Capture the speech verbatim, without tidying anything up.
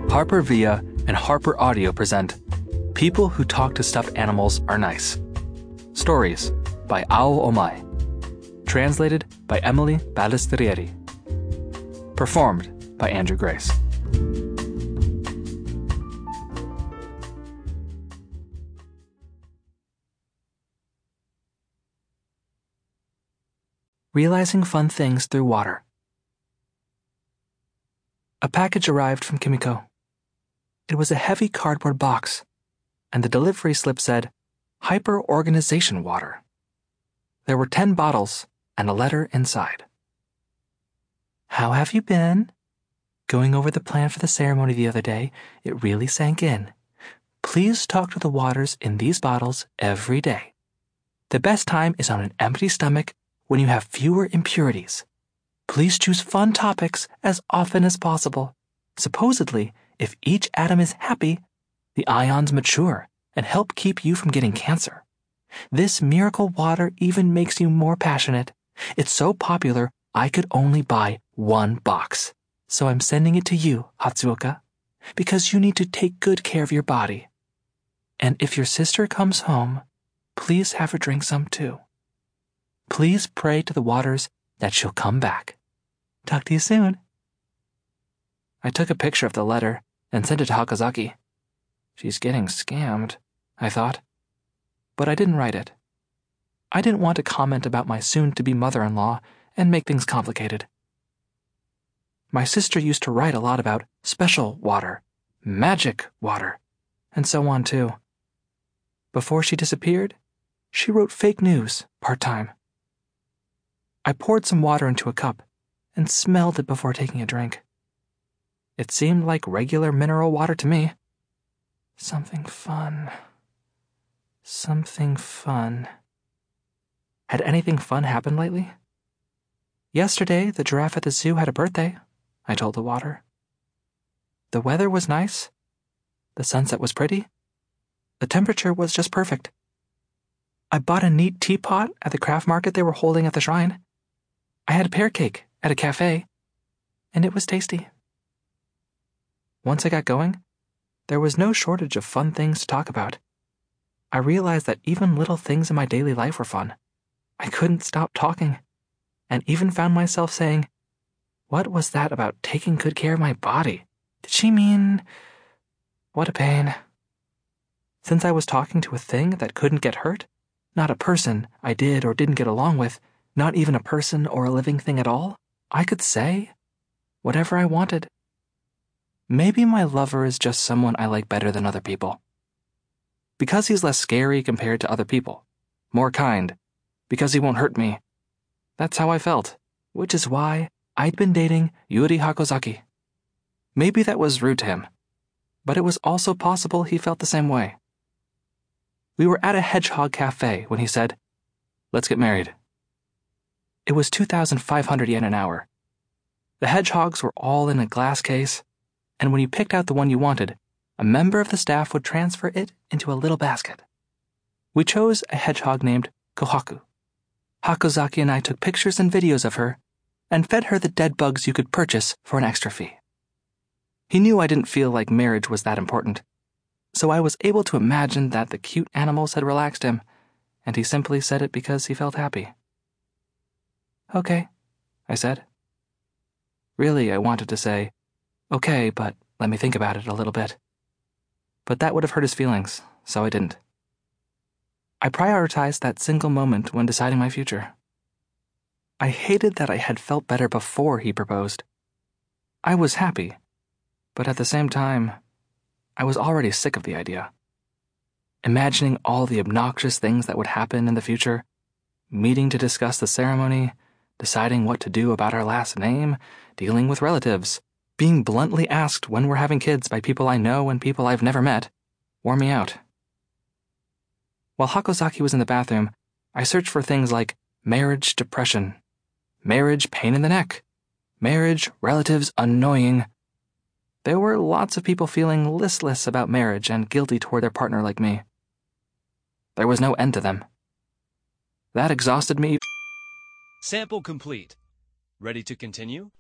Harper Via and Harper Audio present People Who Talk to Stuffed Animals Are Nice. Stories by Ao Omai. Translated by Emily Balistrieri. Performed by Andrew Grace. Realizing fun things through water. A package arrived from Kimiko. It was a heavy cardboard box, and the delivery slip said, Hyper-Organization Water. There were ten bottles and a letter inside. How have you been? Going over the plan for the ceremony the other day, it really sank in. Please talk to the waters in these bottles every day. The best time is on an empty stomach when you have fewer impurities. Please choose fun topics as often as possible. Supposedly, if each atom is happy, the ions mature and help keep you from getting cancer. This miracle water even makes you more passionate. It's so popular, I could only buy one box. So I'm sending it to you, Hatsuoka, because you need to take good care of your body. And if your sister comes home, please have her drink some too. Please pray to the waters that she'll come back. Talk to you soon. I took a picture of the letter and sent it to Hakozaki. She's getting scammed, I thought. But I didn't write it. I didn't want to comment about my soon-to-be mother-in-law and make things complicated. My sister used to write a lot about special water, magic water, and so on too. Before she disappeared, she wrote fake news part-time. I poured some water into a cup and smelled it before taking a drink. It seemed like regular mineral water to me. Something fun. Something fun. Had anything fun happened lately? Yesterday, the giraffe at the zoo had a birthday, I told the water. The weather was nice. The sunset was pretty. The temperature was just perfect. I bought a neat teapot at the craft market they were holding at the shrine. I had a pear cake at a cafe, and it was tasty. Once I got going, there was no shortage of fun things to talk about. I realized that even little things in my daily life were fun. I couldn't stop talking, and even found myself saying, what was that about taking good care of my body? Did she mean... What a pain. Since I was talking to a thing that couldn't get hurt, not a person I did or didn't get along with, not even a person or a living thing at all, I could say whatever I wanted. Maybe my lover is just someone I like better than other people. Because he's less scary compared to other people, more kind, because he won't hurt me. That's how I felt, which is why I'd been dating Yuri Hakozaki. Maybe that was rude to him, but it was also possible he felt the same way. We were at a hedgehog cafe when he said, let's get married. It was two thousand five hundred yen an hour. The hedgehogs were all in a glass case, and when you picked out the one you wanted, a member of the staff would transfer it into a little basket. We chose a hedgehog named Kohaku. Hakozaki and I took pictures and videos of her and fed her the dead bugs you could purchase for an extra fee. He knew I didn't feel like marriage was that important, so I was able to imagine that the cute animals had relaxed him, and he simply said it because he felt happy. Okay, I said. Really, I wanted to say, okay, but let me think about it a little bit. But that would have hurt his feelings, so I didn't. I prioritized that single moment when deciding my future. I hated that I had felt better before he proposed. I was happy, but at the same time, I was already sick of the idea. Imagining all the obnoxious things that would happen in the future, meeting to discuss the ceremony, deciding what to do about our last name, dealing with relatives, being bluntly asked when we're having kids by people I know and people I've never met, wore me out. While Hakozaki was in the bathroom, I searched for things like marriage depression, marriage pain in the neck, marriage relatives annoying. There were lots of people feeling listless about marriage and guilty toward their partner like me. There was no end to them. That exhausted me. Sample complete. Ready to continue?